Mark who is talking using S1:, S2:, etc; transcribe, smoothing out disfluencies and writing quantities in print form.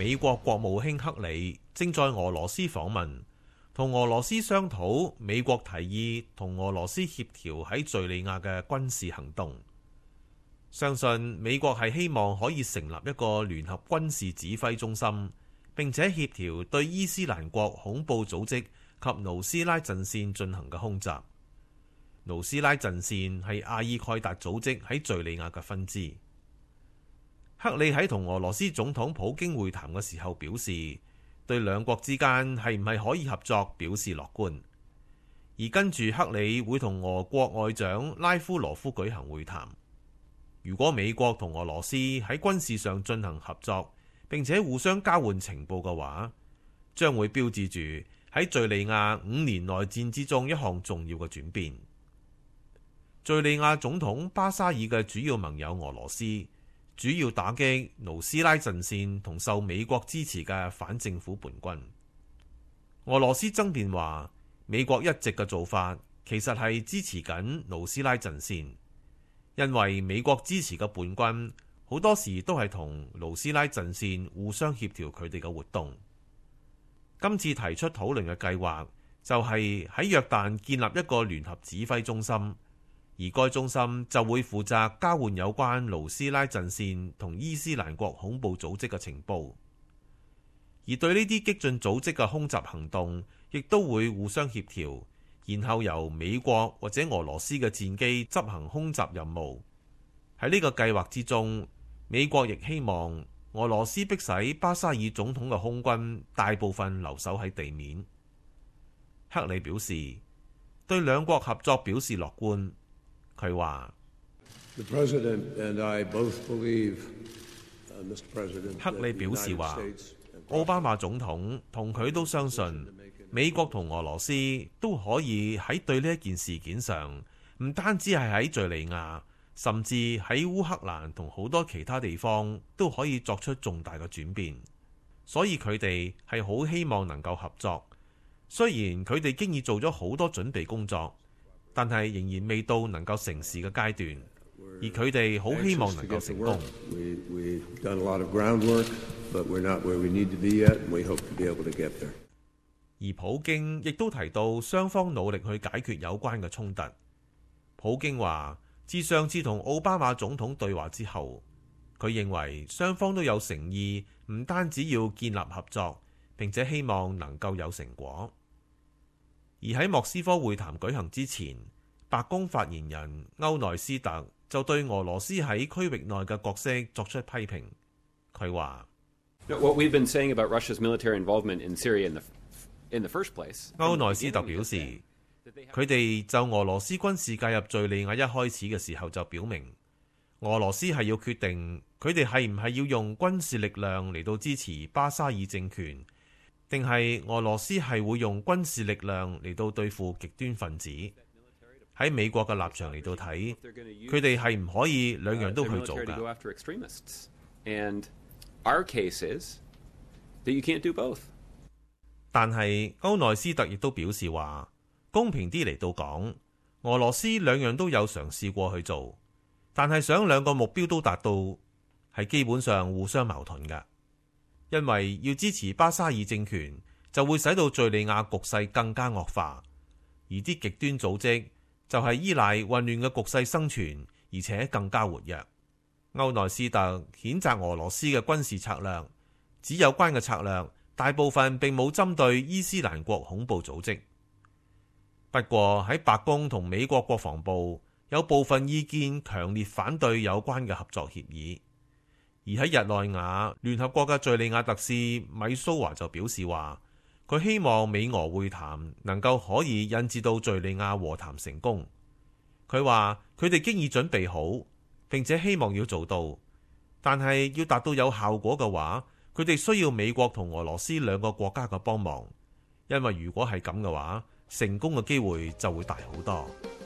S1: 美國國務卿克里正在俄羅斯訪問，同俄羅斯商討美國提議同俄羅斯協調喺敘利亞嘅軍事行動。相信美國係希望可以成立一個聯合軍事指揮中心，並且協調對伊斯蘭國恐怖組織及盧斯拉陣線進行嘅空襲。盧斯拉陣線係阿爾蓋達組織喺敘利亞嘅分支。克里喺同俄羅斯總統普京會談嘅時候表示，對兩國之間係唔係可以合作表示樂觀。而跟住克里會同俄國外長拉夫羅夫舉行會談。如果美國同俄羅斯喺軍事上進行合作，並且互相交換情報嘅話，將會標誌住喺敘利亞5年內戰之中一項重要嘅轉變。敘利亞總統巴沙爾嘅主要盟友俄羅斯，主要打擊盧斯拉陣線同受美國支持嘅反政府叛軍。俄羅斯爭辯話，美國一直嘅做法其實係支持緊盧斯拉陣線，因為美國支持嘅叛軍好多時都係同盧斯拉陣線互相協調佢哋嘅活動。今次提出討論嘅計劃就係喺約旦建立一個聯合指揮中心。而該中心就會負責交換有關盧斯拉陣線同伊斯蘭國恐怖組織嘅情報，而對呢啲激進組織嘅空襲行動，亦都會互相協調，然後由美國或者俄羅斯嘅戰機執行空襲任務。喺呢個計劃之中，美國亦希望俄羅斯迫使巴沙爾總統嘅空軍大部分留守喺地面。克里表示對兩國合作表示樂觀。佢話：克里表示話，奧巴馬總統同佢都相信美國同俄羅斯都可以喺對呢一件事件上，唔單止係喺敘利亞，甚至喺烏克蘭同好多其他地方都可以作出重大嘅轉變。所以佢哋係好希望能夠合作。雖然佢哋經已做咗好多準備工作，但係仍然未到能夠成事嘅階段，而佢哋好希望能夠成功。而普京亦都提到雙方努力去解決有關嘅衝突。普京話，自上次同奧巴馬總統對話之後，佢認為雙方都有誠意，唔單止要建立合作，並且希望能夠有成果。而喺莫斯科會談舉行之前，白宮發言人歐內斯特就對俄羅斯喺區域內嘅角色作出批評。佢話：歐內斯特表示，佢哋就俄羅斯軍事介入敘利亞一開始嘅時候就表明，俄羅斯係要決定佢哋係唔係要用軍事力量嚟到支持巴沙爾政權，定係俄羅斯係會用軍事力量嚟到對付極端分子。喺美國嘅立場嚟到睇，佢哋係唔可以兩樣都去做㗎。但係歐內斯特亦都表示話，公平啲嚟到講，俄羅斯兩樣都有嘗試過去做，但係想兩個目標都達到，係基本上互相矛盾㗎。因為要支持巴沙爾政權，就會使到敘利亞局勢更加惡化，而啲極端組織就係依賴混亂嘅局勢生存，而且更加活躍。歐內斯特譴責俄羅斯嘅軍事策略，指有關嘅策略大部分並冇針對伊斯蘭國恐怖組織。不過喺白宮同美國國防部有部分意見強烈反對有關嘅合作協議。而喺日內瓦，聯合國嘅敘利亞特使米蘇華就表示話，佢希望美俄會談能夠可以引致到敘利亞和談成功。佢話佢哋經已準備好，並且希望要做到，但係要達到有效果嘅話，佢哋需要美國同俄羅斯兩個國家嘅幫忙，因為如果係咁嘅話，成功嘅機會就會大好多。